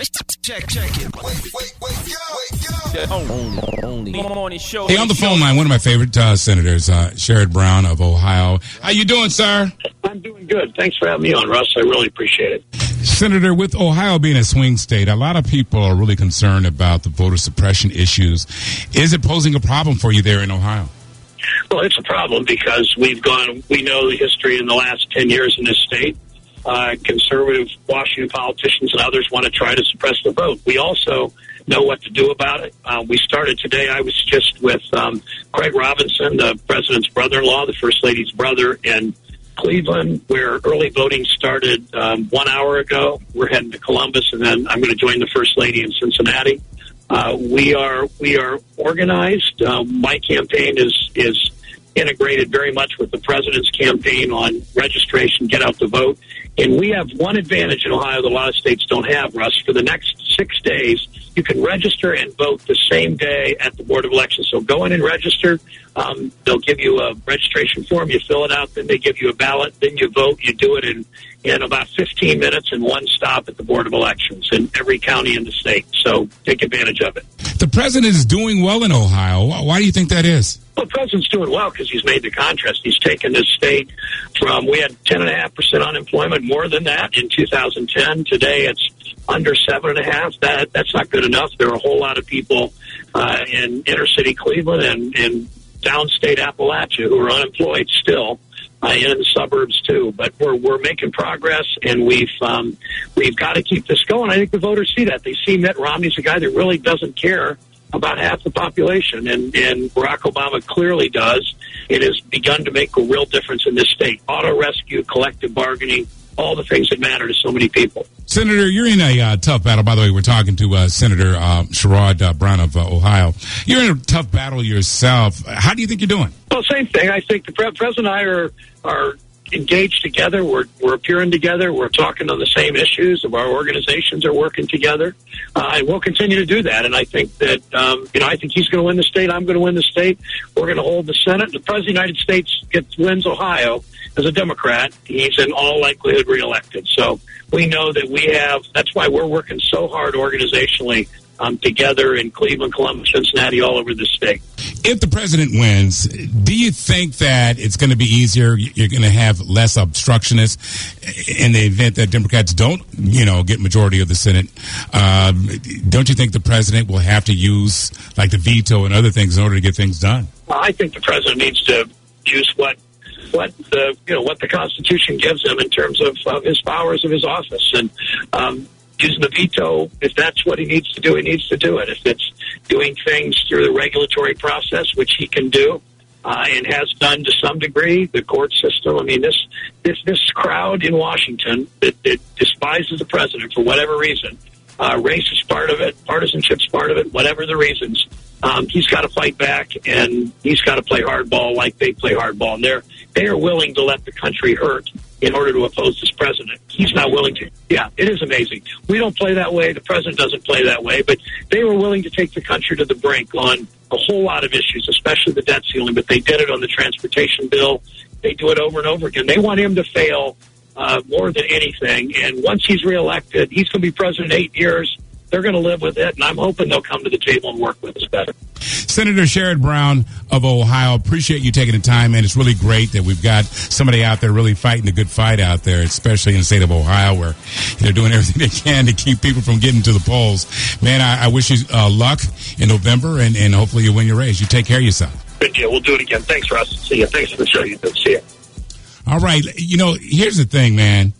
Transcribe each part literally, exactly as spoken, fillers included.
Check, check it. Wait, wait, wait, yo, wait, yo. Only, only morning show. Hey, on the phone line, one of my favorite uh, senators, uh, Sherrod Brown of Ohio. How you doing, sir? I'm doing good. Thanks for having me on, Russ. I really appreciate it. Senator, with Ohio being a swing state, a lot of people are really concerned about the voter suppression issues. Is it posing a problem for you there in Ohio? Well, it's a problem because we've gone, we know the history in the last ten years in this state. Uh, conservative Washington politicians and others want to try to suppress the vote. We also know what to do about it. Uh, we started today, I was just with um, Craig Robinson, the president's brother-in-law, the first lady's brother, in Cleveland, where early voting started um, one hour ago. We're heading to Columbus, and then I'm going to join the first lady in Cincinnati. Uh, we are we are organized. Uh, my campaign is is integrated very much with the president's campaign on registration, get out the vote. And we have one advantage in Ohio that a lot of states don't have, Russ. For the next six days, you can register and vote the same day at the Board of Elections. So go in and register. Um, they'll give you a registration form. You fill it out. Then they give you a ballot. Then you vote. You do it in, in about fifteen minutes in one stop at the Board of Elections in every county in the state. So take advantage of it. The president is doing well in Ohio. Why do you think that is? Well, the president's doing well because he's made the contrast. He's taken this state from, we had ten point five percent unemployment, more than that in two thousand ten. Today it's under seven point five. That, that's not good enough. There are a whole lot of people uh, in inner city Cleveland and, and downstate Appalachia who are unemployed still. Uh, in the suburbs too, but we're we're making progress, and we've um, we've got to keep this going. I think the voters see that. They see Mitt Romney's a guy that really doesn't care about half the population, and, and Barack Obama clearly does. It has begun to make a real difference in this state. Auto rescue, collective bargaining, all the things that matter to so many people. Senator, you're in a uh, tough battle. By the way, we're talking to uh, Senator uh, Sherrod uh, Brown of uh, Ohio. You're in a tough battle yourself. How do you think you're doing? Well, same thing. I think the pre- President and I are, are engaged together. We're, we're appearing together. We're talking on the same issues. Our organizations are working together. Uh, and we'll continue to do that. And I think that, um, you know, I think he's going to win the state. I'm going to win the state. We're going to hold the Senate. The President of the United States gets, wins Ohio as a Democrat. He's in all likelihood reelected. So we know that we have, that's why we're working so hard organizationally um, together in Cleveland, Columbus, Cincinnati, all over the state. If the president wins, do you think that it's going to be easier? You're going to have less obstructionists in the event that Democrats don't, you know, get majority of the Senate. Um, don't you think the president will have to use like the veto and other things in order to get things done? Well, I think the president needs to use what what the you know what the Constitution gives him in terms of uh, his powers of his office, and um, using the veto, if that's what he needs to do, he needs to do it. If it's doing things through the regulatory process, which he can do uh, and has done to some degree, the court system. I mean, this this this crowd in Washington that, that despises the president for whatever reason. Uh, race is part of it, partisanship's part of it, whatever the reasons. Um, he's got to fight back, and he's got to play hardball like they play hardball. And they're they are willing to let the country hurt in order to oppose this president. He's not willing to. Yeah, it is amazing. We don't play that way. The president doesn't play that way. But they were willing to take the country to the brink on a whole lot of issues, especially the debt ceiling. But they did it on the transportation bill. They do it over and over again. They want him to fail uh, more than anything. And once he's reelected, he's going to be president eight years. They're going to live with it, and I'm hoping they'll come to the table and work with us better. Senator Sherrod Brown of Ohio, appreciate you taking the time, and it's really great that we've got somebody out there really fighting the good fight out there, especially in the state of Ohio, where they're doing everything they can to keep people from getting to the polls. Man, I, I wish you uh, luck in November, and, and hopefully you win your race. You take care of yourself. Good deal. We'll do it again. Thanks, Russ. See you. Thanks for the show you do. See you. All right. You know, here's the thing, man.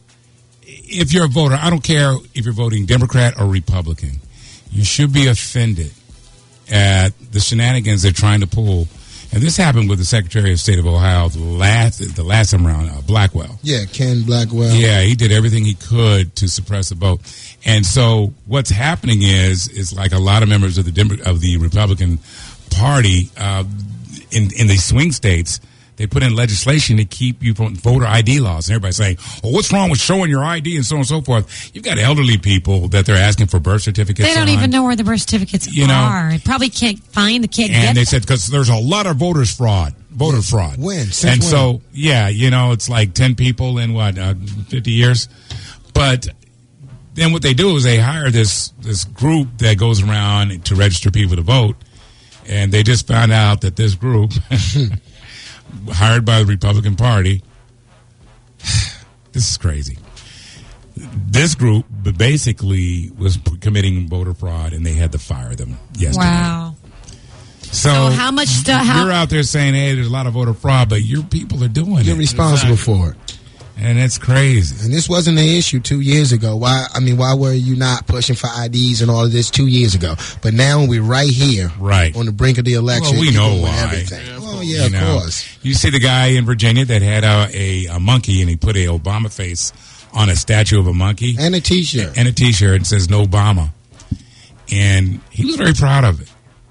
If you're a voter, I don't care if you're voting Democrat or Republican, you should be offended at the shenanigans they're trying to pull. And this happened with the Secretary of State of Ohio the last the last time around, uh, Blackwell. Yeah, Ken Blackwell. Yeah, he did everything he could to suppress the vote. And so what's happening is is like a lot of members of the Dem- of the Republican Party uh, in in the swing states. They put in legislation to keep you from voter I D laws. And everybody's saying, well, what's wrong with showing your I D and so on and so forth? You've got elderly people that they're asking for birth certificates. They don't on. even know where the birth certificates you know, are. Probably can't find the kid. And they said, because there's a lot of voters fraud, voter yeah. fraud. When? Since and when? so, yeah, you know, it's like ten people in what, uh, fifty years? But then what they do is they hire this this group that goes around to register people to vote, and they just found out that this group, hired by the Republican Party, this is crazy. This group basically was committing voter fraud, and they had to fire them yesterday. Wow. So, So how much stu- how- you're out there saying, "Hey, there's a lot of voter fraud," but your people are doing You're it, responsible for it. and it's crazy. And this wasn't an issue two years ago. Why? I mean, why were you not pushing for I Ds and all of this two years ago? But now we're right here, Right. on the brink of the election. Well, we people know doing why. Everything. Yeah, oh yeah, You of know, course. You see the guy in Virginia that had a, a, a monkey, and he put a Obama face on a statue of a monkey And a T-shirt. and a T-shirt and says "No Obama," and he was very proud of it.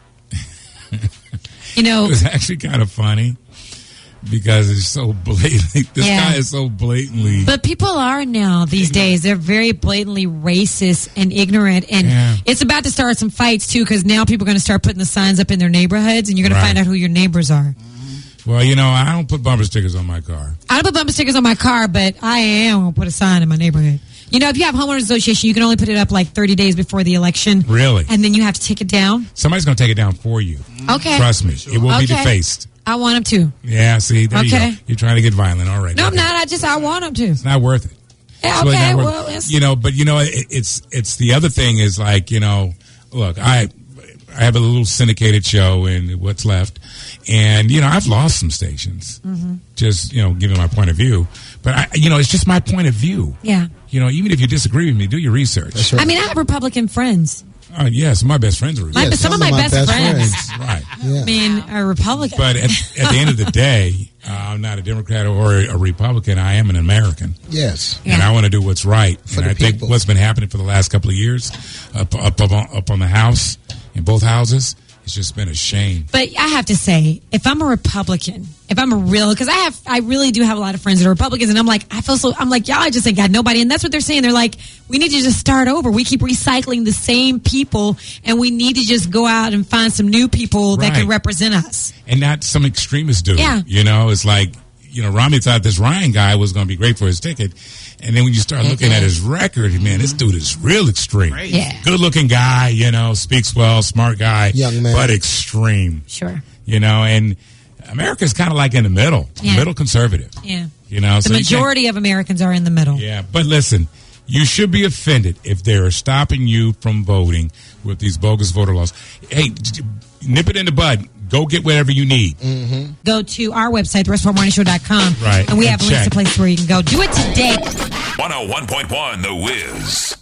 you know, It was actually kind of funny because it's so blatantly. This Yeah. guy is so blatantly. but people are now these days. They're very blatantly racist and ignorant, and Yeah. it's about to start some fights too. Because now people are going to start putting the signs up in their neighborhoods, and you're going Right. to find out who your neighbors are. Well, you know, I don't put bumper stickers on my car. I don't put bumper stickers on my car, but I am going to put a sign in my neighborhood. You know, if you have homeowners association, you can only put it up like thirty days before the election. Really? And then you have to take it down. Somebody's going to take it down for you. Okay. Trust me, it will be Okay. defaced. I want them to. Yeah, see, there you Okay. go. You're trying to get violent. All right. No, I'm Okay. not. I just, I want them to. It's not worth it. Yeah, It's really okay. not worth Well, it. it's, you know, but you know, it, it's it's the other thing is like, you know, look, I I have a little syndicated show and what's left, and you know, I've lost some stations, Mm-hmm. just you know, giving my point of view. But I, you know, it's just my point of view. yeah. You know, even if you disagree with me, do your research. That's right. I mean, I have Republican friends. Uh, yes, my best friends are My, Yeah, some, of my, best, friends. right. Yeah. I mean, are Republican. But at, at the end of the day, uh, I'm not a Democrat or a Republican. I am an American. Yes. Yeah. And I want to do what's right. For and the I think people. what's been happening for the last couple of years up, up, up, on, up on the House, in both houses, it's just been a shame. But I have to say, if I'm a Republican, if I'm a real, because I have, I really do have a lot of friends that are Republicans, and I'm like, I feel so, I'm like, y'all, I just ain't got nobody, and that's what they're saying. They're like, we need to just start over. We keep recycling the same people, and we need to just go out and find some new people that can Right. represent us. And not some extremist dude. Yeah. You know, it's like, you know, Romney thought this Ryan guy was going to be great for his ticket. And then when you start looking at his record, man, this dude is real extreme. Yeah. Good looking guy, you know, speaks well, smart guy, Young man. but extreme. Sure. You know, and America's kind of like in the middle, Yeah. middle conservative. Yeah. You know, The so you can't- majority of Americans are in the middle. Yeah, but listen, you should be offended if they are stopping you from voting with these bogus voter laws. Hey, j- nip it in the bud. Go get whatever you need. Go to our website, the rest morning show dot com. Right. And we And have links check. to places where you can go. Do it today. one oh one point one The Wiz.